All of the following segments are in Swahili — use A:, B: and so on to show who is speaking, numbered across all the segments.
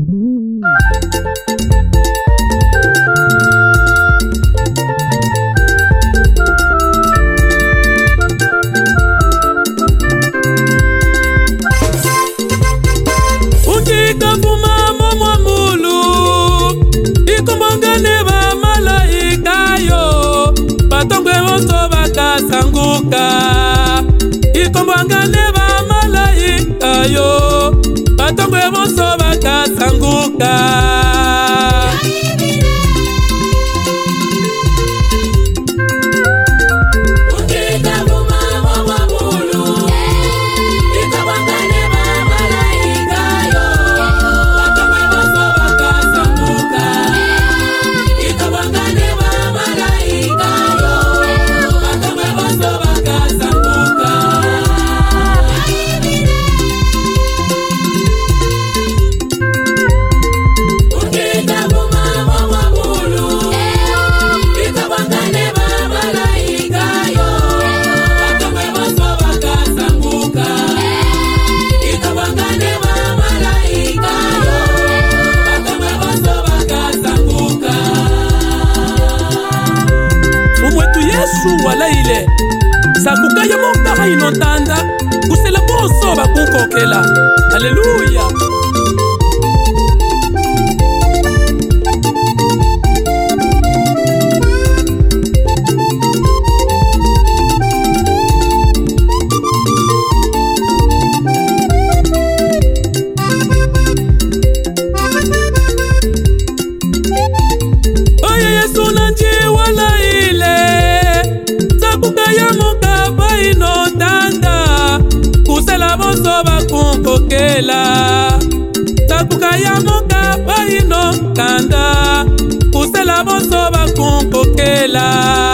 A: Ikombwangane ba malaika yo batongwe bonso bakasanguka. Wala ile sakuka ya monka inotanda kusela bonso bakukokela. Haleluya. Oye Yesu nanje wala ile ya moka baino tanda kusela bonso bakunkokela. Takuka ya moka baino tanda kusela bonso bakunkokela.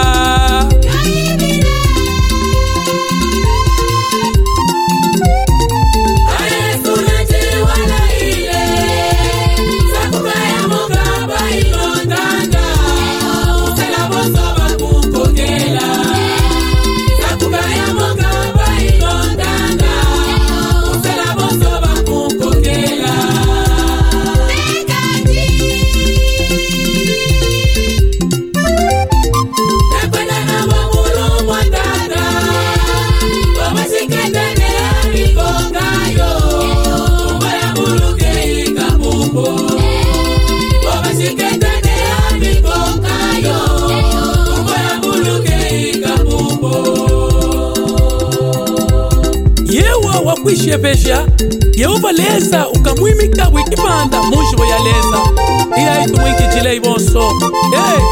A: Wakwishe pesha Yehova leza ukamwimika wikipanda munjibo ya leza iya itu mwiki jile ibonso. Hey!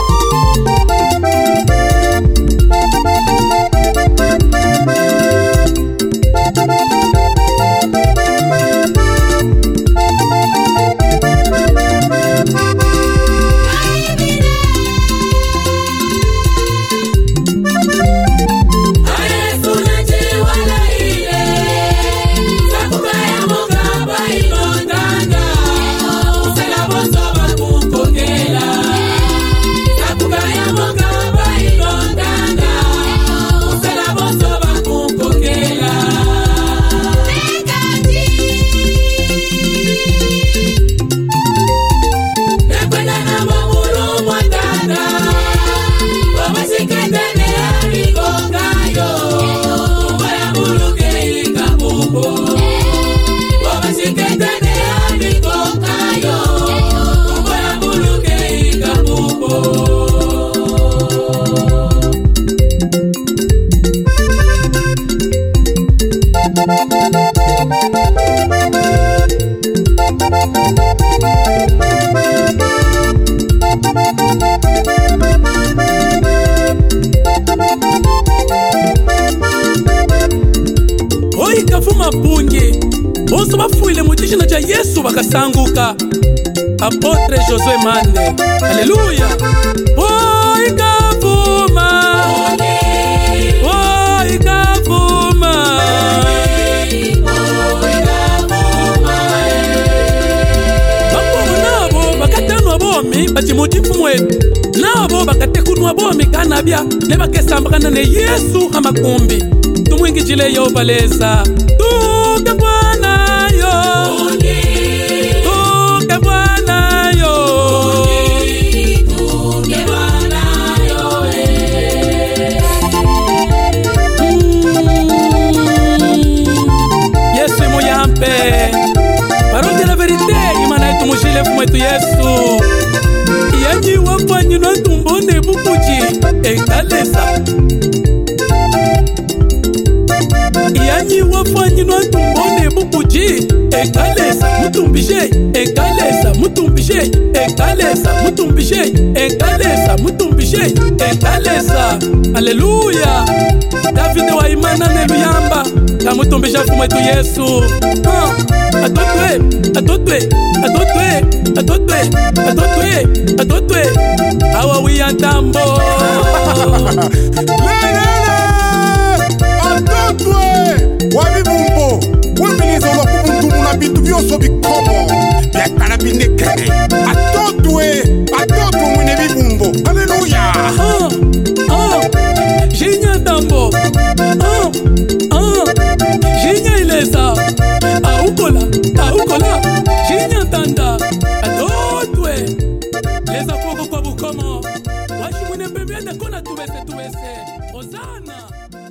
A: Oi kafuma bungi bonso bafuile mujishina cha Yesu bakasanguka. Apotre Josué Mande. Haleluya. Oi kafuma oi kafuma bapo nabo bakatanu abomi bachimuti mwetu nabo bakatekunwa abomi kanabya ne bakesambakana ne Yesu amakumbi. Tumwingi jile yo baleza tuke Bwana yo tuke Bwana tumbishile mwetu Yesu. Yanyi wafanyi na tumbone bukuji ekalesa. Yanyi wafanyi na tumbone bukuji ekalesa. Mutumbishe ekalesa. Mutumbishe ekalesa. Mutumbishe ekalesa. Mutumbishe ekalesa. Haleluya. David wa imana neluyamba kamutumbisha mwetu Yesu. Atotwe, atotwe, atotwe, atotwe, atotwe, atotwe. Awa wiyantambo.
B: Lelele! Atotwe! Wabibumbo! Wembilizo wakubuntumu na bintu byoso bikomo. Byakala binekene. Atotwe! Atotwe mwine bibumbo. Haleluya!
A: Jinya tambo. Jinya ilesa. Aukola. Jinya tanda. Atotwe. Lesa foko kwa bukomo. Washi mwine pembende kona tuwese. Ozana.